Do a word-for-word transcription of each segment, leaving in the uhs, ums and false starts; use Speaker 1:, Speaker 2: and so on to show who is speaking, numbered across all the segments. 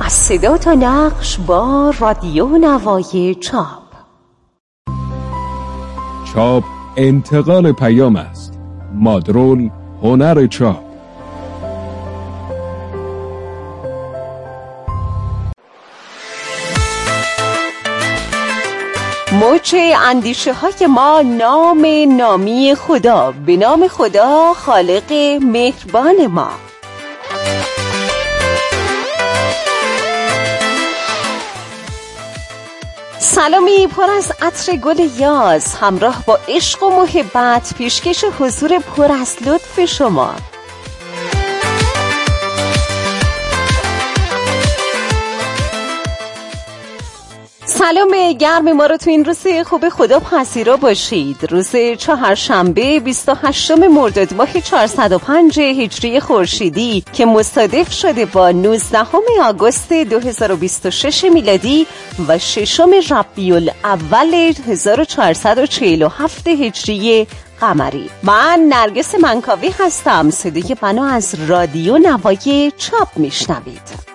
Speaker 1: از صدا تا نقش با رادیو نوای چاپ.
Speaker 2: چاپ انتقال پیام است. مادرول هنر چاپ.
Speaker 1: موج اندیشه های ما نام نامی خدا، به نام خدا خالق مهربان ما. سلامی پر از عطر گل یاس همراه با عشق و محبت، پیشکش حضور پر از لطف شما. سلام گرم ما رو تو این روز خوب خدا پذیرا باشید. روز چهارشنبه بیست و هشتم مرداد ماه چهارصد و پنج هجری خورشیدی که مصادف شده با نوزدهم آگوست دو هزار و بیست و شش میلادی و ششم ربیع الاول هزار و چهارصد و چهل و هفت هجری قمری. من نرگس منکاوی هستم. صدای منو از رادیو نوای چاپ میشنوید.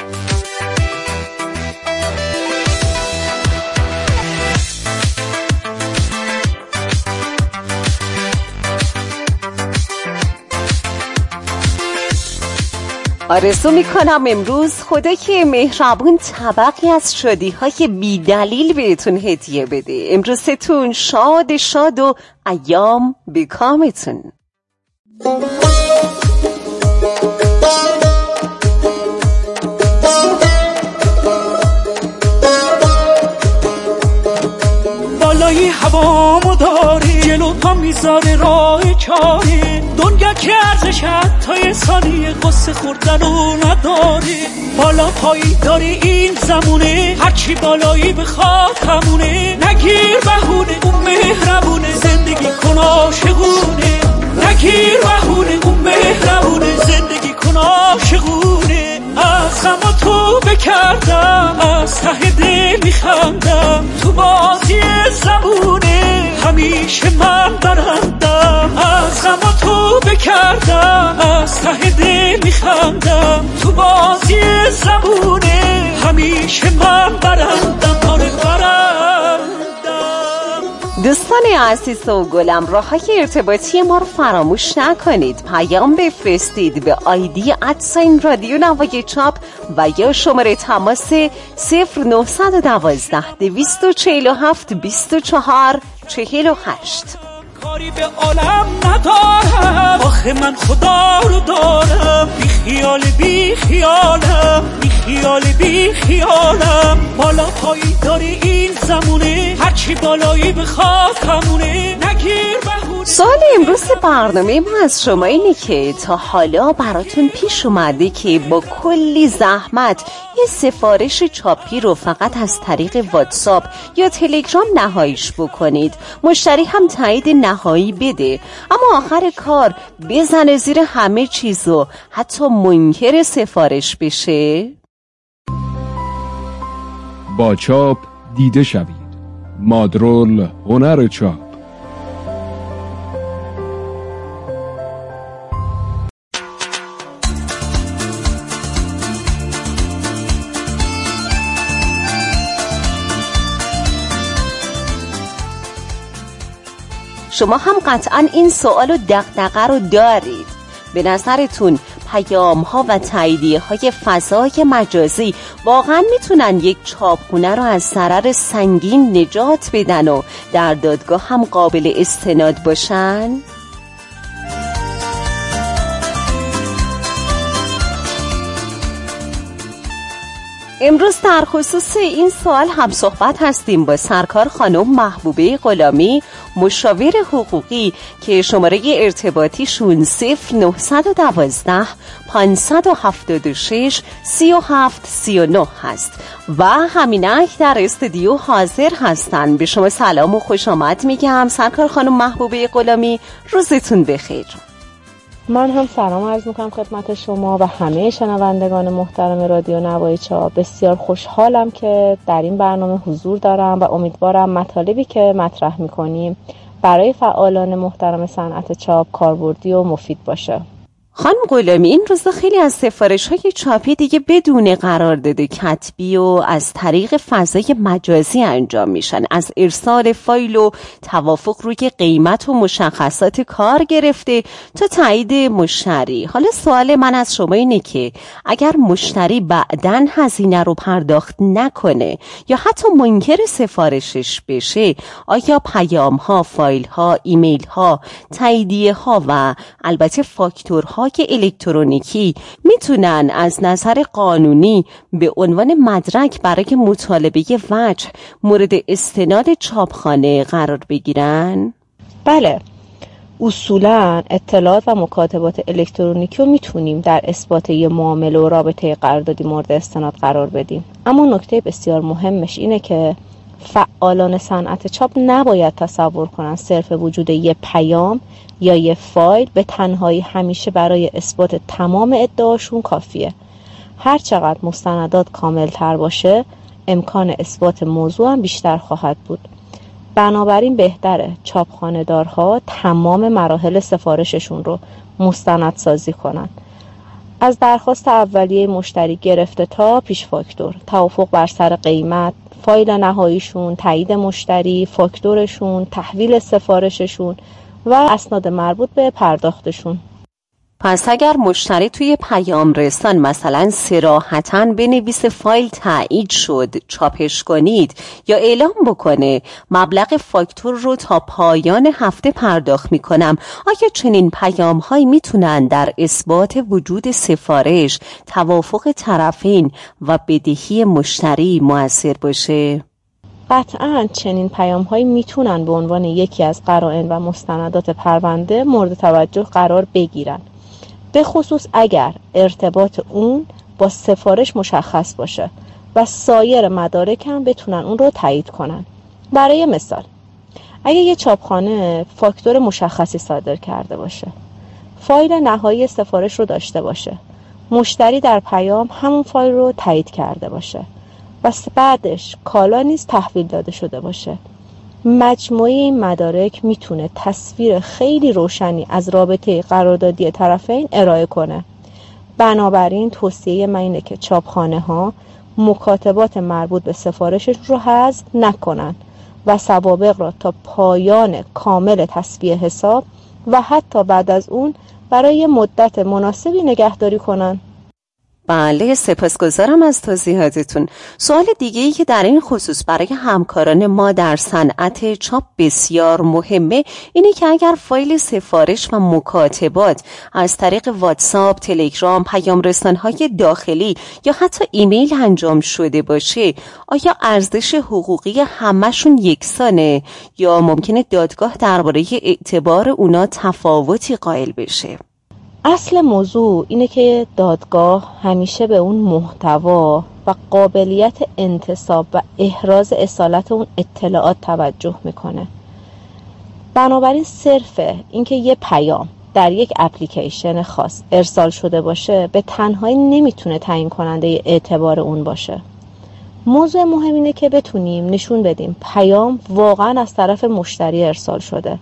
Speaker 1: آرزو میکنم امروز خدا که مهربون طبقی از شادی های بی دلیل بهتون هدیه بده. امروزتون شاد شاد و ایام به کامتون.
Speaker 3: بالای هوامو داری، جلو پا میذاره راه چاری، دنیا که ارزش حتی ثانیه قصه خوردن و نداری. بالا پایی داری این زمونه، هرچی بالایی بخواد همونه. نگیر بهونه اون مهربونه، زندگی کن عاشقونه. نگیر بهونه اون مهربونه، زندگی کن عاشقونه. از غم تو بکردم، از ته دل میخندم، تو بازی زبونه همیشه من برندم. از غم تو بکردم، از ته دل میخندم، تو بازی زبونه همیشه من برندم. آره برندم.
Speaker 1: دوستان عزیز و گلم، راه‌های ارتباطی ما رو فراموش نکنید. پیام بفرستید به آیدی ادساین رادیو نوای چاپ و یا شماره تماس صفر نهصد و دوازده دویست و چهل و هفت بیست و چهار چهل و هشت.
Speaker 3: کاری به عالم ندارم، آخه من خدا رو دارم. بی خیال بی خیالم، بی خیال بی خیالم. بالا پایی داری این زمونه، هرچی بالایی بخواد همونه. نگیر بهونه.
Speaker 1: سوال امروز برنامه ما از شما اینه که تا حالا براتون پیش اومده که با کلی زحمت یه سفارش چاپی رو فقط از طریق واتساپ یا تلگرام نهاییش بکنید، مشتری هم تایید نهایی بده، اما آخر کار بزنه زیر همه چیز و حتی منکر سفارش بشه؟
Speaker 2: با چاپ دیده شوید. مادرول هنر چاپ.
Speaker 1: شما هم قطعا این سوال و دغدغه رو دارید. به نظرتون پیام ها و تاییدیه های فضای مجازی واقعا میتونن یک چاپخونه رو از ضرر سنگین نجات بدن و در دادگاه هم قابل استناد باشن؟ امروز در خصوص این سوال هم صحبت هستیم با سرکار خانم محبوبه غلامی، مشاور حقوقی که شماره ارتباطیشون صفر نهصد و دوازده پانصد و هفتاد و شش سی و هفت سی و نه هست و همینک در استودیو حاضر هستن. به شما سلام و خوش آمد میگم. سرکار خانم محبوبه غلامی، روزتون بخیر.
Speaker 4: من هم سلام عرض میکنم خدمت شما و همه شنوندگان محترم رادیو نوای چاپ. بسیار خوشحالم که در این برنامه حضور دارم و امیدوارم مطالبی که مطرح میکنیم برای فعالان محترم صنعت چاپ کاربردی و مفید باشه.
Speaker 1: خانم غلامی، این روزا خیلی از سفارش‌های چاپی دیگه بدون قرارداد کتبی و از طریق فضای مجازی انجام میشن. از ارسال فایل و توافق روی قیمت و مشخصات کار گرفته تا تایید مشتری. حالا سوال من از شما اینه که اگر مشتری بعداً هزینه رو پرداخت نکنه یا حتی منکر سفارشش بشه، آیا پیام‌ها، فایل‌ها، ایمیل‌ها، تاییدیه‌ها و البته فاکتورها که الکترونیکی میتونن از نظر قانونی به عنوان مدرک برای مطالبه وجه مورد استناد چاپخانه قرار بگیرن؟
Speaker 4: بله، اصولا اطلاعات و مکاتبات الکترونیکی رو میتونیم در اثبات یه معامله و رابطه قراردادی مورد استناد قرار بدیم. اما نکته بسیار مهمش اینه که فعالان صنعت چاپ نباید تصور کنن صرف وجود یه پیام یا یه فایل به تنهایی همیشه برای اثبات تمام ادعاشون کافیه. هر چقدر مستندات کامل تر باشه، امکان اثبات موضوع هم بیشتر خواهد بود. بنابراین بهتره چاپخانه‌دارها تمام مراحل سفارششون رو مستند سازی کنن. از درخواست اولیه مشتری گرفته تا پیش فاکتور، توافق بر سر قیمت، فایل نهاییشون، تایید مشتری، فاکتورشون، تحویل سفارششون و اسناد مربوط به پرداختشون.
Speaker 1: پس اگر مشتری توی پیام رسان مثلا صراحتاً بنویسه فایل تایید شد، چاپش کنید یا اعلام بکنه مبلغ فاکتور رو تا پایان هفته پرداخت میکنم، آیا چنین پیام هایی میتونن در اثبات وجود سفارش، توافق طرفین و بدهی مشتری مؤثر باشه؟
Speaker 4: قطعاً چنین پیام هایی میتونن به عنوان یکی از قرائن و مستندات پرونده مورد توجه قرار بگیرن، به خصوص اگر ارتباط اون با سفارش مشخص باشه و سایر مدارک هم بتونن اون رو تایید کنن. برای مثال، اگه یه چاپخانه فاکتور مشخصی صادر کرده باشه، فایل نهایی سفارش رو داشته باشه، مشتری در پیام همون فایل رو تایید کرده باشه و بعدش کالا نیز تحویل داده شده باشه، مجموعه این مدارک میتونه تصویر خیلی روشنی از رابطه قراردادی طرفین ارائه کنه. بنابراین توصیه من اینه که چاپخانه ها مکاتبات مربوط به سفارشش رو حذف نکنن و سوابق را تا پایان کامل تصفیه حساب و حتی بعد از اون برای مدت مناسبی نگهداری کنن.
Speaker 1: بله، سپاسگزارم از توضیحاتتون. سوال دیگه‌ای که در این خصوص برای همکاران ما در صنعت چاپ بسیار مهمه اینه که اگر فایل سفارش و مکاتبات از طریق واتساپ، تلگرام، پیام رسان‌های داخلی یا حتی ایمیل انجام شده باشه، آیا ارزش حقوقی همشون یکسانه یا ممکنه دادگاه درباره اعتبار اونا تفاوتی قائل بشه؟
Speaker 4: اصل موضوع اینه که دادگاه همیشه به اون محتوا و قابلیت انتصاب و احراز اصالت اون اطلاعات توجه میکنه. بنابراین صرف اینکه یه پیام در یک اپلیکیشن خاص ارسال شده باشه به تنهایی نمیتونه تعیین کننده اعتبار اون باشه. موضوع مهم اینه که بتونیم نشون بدیم پیام واقعا از طرف مشتری ارسال شده،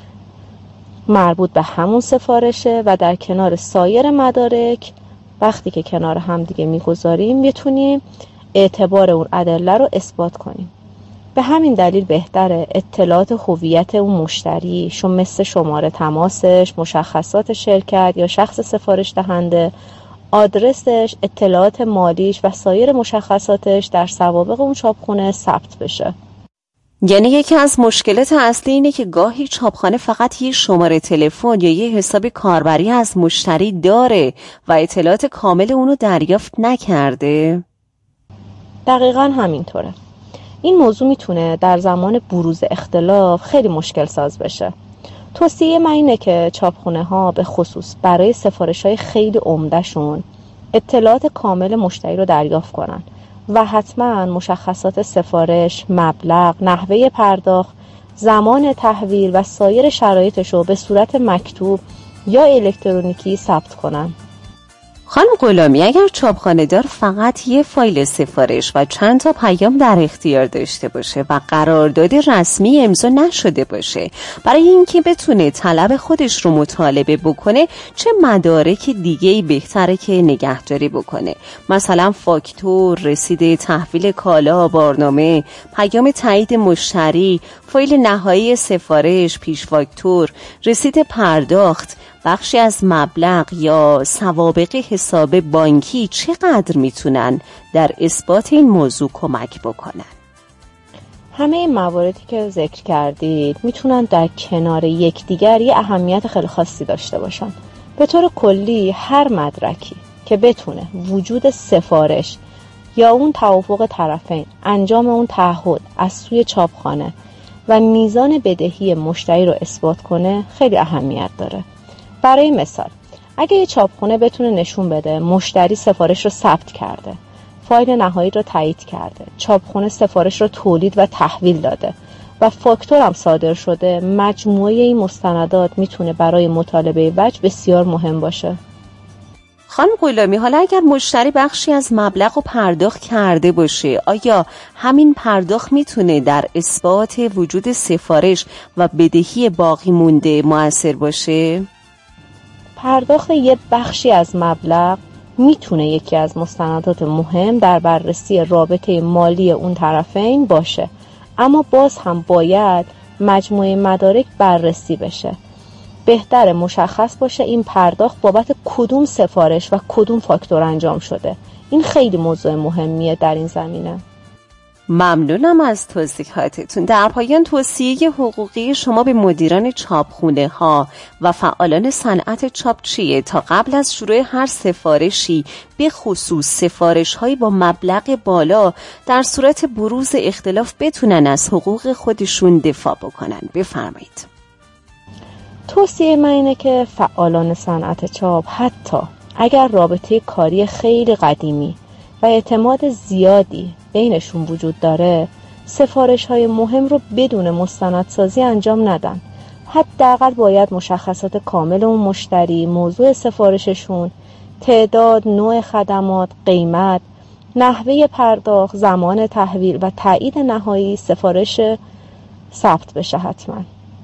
Speaker 4: مربوط به همون سفارشه و در کنار سایر مدارک وقتی که کنار هم دیگه میگذاریم بتونیم اعتبار اون ادله رو اثبات کنیم. به همین دلیل بهتره اطلاعات هویت اون مشتری شو مثل شماره تماسش، مشخصات شرکت یا شخص سفارش دهنده، آدرسش، اطلاعات مالیش و سایر مشخصاتش در سوابق اون چاپخونه ثبت بشه.
Speaker 1: یعنی یکی از مشکلات اصلی اینه که گاهی چاپخانه فقط یه شماره تلفن یا یه حساب کاربری از مشتری داره و اطلاعات کامل اونو دریافت نکرده؟
Speaker 4: دقیقاً همینطوره. این موضوع میتونه در زمان بروز اختلاف خیلی مشکل ساز بشه. توصیه من اینه که چاپخونه ها به خصوص برای سفارش های خیلی عمده‌شون اطلاعات کامل مشتری رو دریافت کنن و حتما مشخصات سفارش، مبلغ، نحوه پرداخت، زمان تحویل و سایر شرایطش رو به صورت مکتوب یا الکترونیکی ثبت کنن.
Speaker 1: خانم غلامی، اگر چاپخانه دار فقط یه فایل سفارش و چند تا پیام در اختیار داشته باشه و قرارداد رسمی امضا نشده باشه، برای اینکه بتونه طلب خودش رو مطالبه بکنه چه مدارک دیگه‌ای بهتره که نگهداری بکنه؟ مثلا فاکتور، رسید تحویل کالا، بارنامه، پیام تایید مشتری، فایل نهایی سفارش، پیش فاکتور، رسید پرداخت، بخشی از مبلغ یا سوابق حساب بانکی چقدر میتونن در اثبات این موضوع کمک بکنن؟
Speaker 4: همه این مواردی که ذکر کردید میتونن در کنار یکدیگر یه اهمیت خیلی خاصی داشته باشن. به طور کلی هر مدرکی که بتونه وجود سفارش یا اون توافق طرفین، انجام اون تعهد از سوی چاپخانه و میزان بدهی مشتری رو اثبات کنه خیلی اهمیت داره. برای مثال، اگه یه چاپخونه بتونه نشون بده مشتری سفارش رو ثبت کرده، فایل نهایی رو تایید کرده، چاپخونه سفارش رو تولید و تحویل داده و فاکتور هم صادر شده، مجموعه این مستندات میتونه برای مطالبه وجه بسیار مهم باشه.
Speaker 1: خانم غلامی، حالا اگر مشتری بخشی از مبلغ رو پرداخت کرده باشه، آیا همین پرداخت میتونه در اثبات وجود سفارش و بدهی باقی مونده مؤثر باشه؟
Speaker 4: پرداخت یه بخشی از مبلغ میتونه یکی از مستندات مهم در بررسی رابطه مالی اون طرفین باشه، اما باز هم باید مجموعه مدارک بررسی بشه. بهتره مشخص باشه این پرداخت بابت کدوم سفارش و کدوم فاکتور انجام شده. این خیلی موضوع مهمیه در این زمینه.
Speaker 1: ممنونم از توضیحاتتون. در پایان توصیه حقوقی شما به مدیران چاپخونه ها و فعالان صنعت چاپ چیه تا قبل از شروع هر سفارشی، به خصوص سفارش هایی با مبلغ بالا، در صورت بروز اختلاف بتونن از حقوق خودشون دفاع بکنن؟ بفرمایید.
Speaker 4: توصیه من اینه که فعالان صنعت چاپ حتی اگر رابطه کاری خیلی قدیمی و اعتماد زیادی بینشون وجود داره، سفارش های مهم رو بدون مستندسازی انجام ندن. حداقل باید مشخصات کامل اون مشتری، موضوع سفارششون، تعداد، نوع خدمات، قیمت، نحوه پرداخت، زمان تحویل و تایید نهایی سفارش ثبت بشه حتما.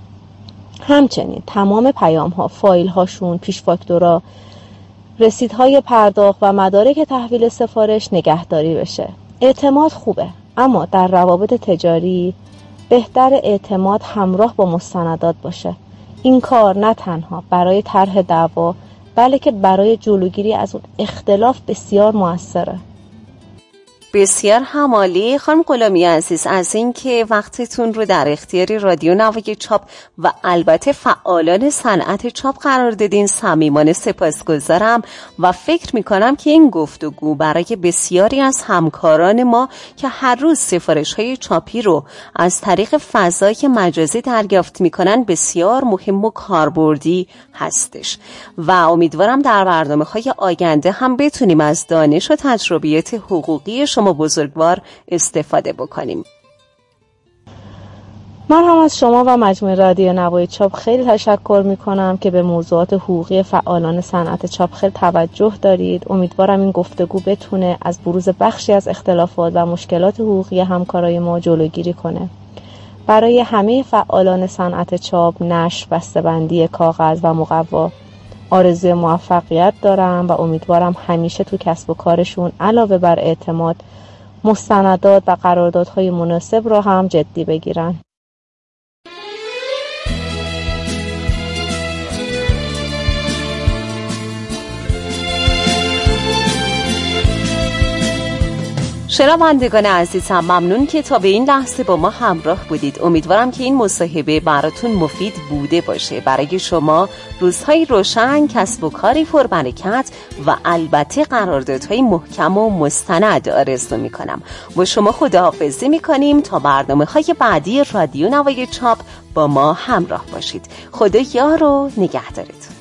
Speaker 4: همچنین تمام پیام ها، فایل هاشون، پیش فاکتورا، رسیدهای پرداخت و مدارک تحویل سفارش نگهداری بشه. اعتماد خوبه، اما در روابط تجاری بهتر اعتماد همراه با مستندات باشه. این کار نه تنها برای طرح دعوا، بلکه برای جلوگیری از اون اختلاف بسیار موثره.
Speaker 1: بسیار همالی خانم غلامی عزیز از این که وقتتون رو در اختیار رادیو نوای چاپ و البته فعالان صنعت چاپ قرار دادین صمیمانه سپاسگزارم و فکر میکنم که این گفتگو برای بسیاری از همکاران ما که هر روز سفارش های چاپی رو از طریق فضای مجازی دریافت میکنن بسیار مهم و کاربردی هستش و امیدوارم در برنامه های آینده هم بتونیم از دانش و تجربیات حقوقی شما ما بزرگوار استفاده بکنیم.
Speaker 4: من هم از شما و مجموعه رادیو نوای چاپ خیلی تشکر میکنم که به موضوعات حقوقی فعالان صنعت چاپ خیلی توجه دارید. امیدوارم این گفتگو بتونه از بروز بخشی از اختلافات و مشکلات حقوقی همکارای ما جلوگیری کنه. برای همه فعالان صنعت چاپ، نشر، بسته‌بندی کاغذ و مقوا آرزوی موفقیت دارم و امیدوارم همیشه تو کسب و کارشون علاوه بر اعتماد، مستندات و قراردادهای مناسب رو هم جدی بگیرن.
Speaker 1: شنوندگان عزیزم، ممنون که تا به این لحظه با ما همراه بودید. امیدوارم که این مصاحبه براتون مفید بوده باشه. برای شما روزهای روشن، کسب و کاری پربرکت و البته قراردادهای محکم و مستند آرزو میکنم. با شما خداحافظی میکنیم تا برنامه‌های بعدی رادیو نوای چاپ با ما همراه باشید. خدا یار و نگهدارتون.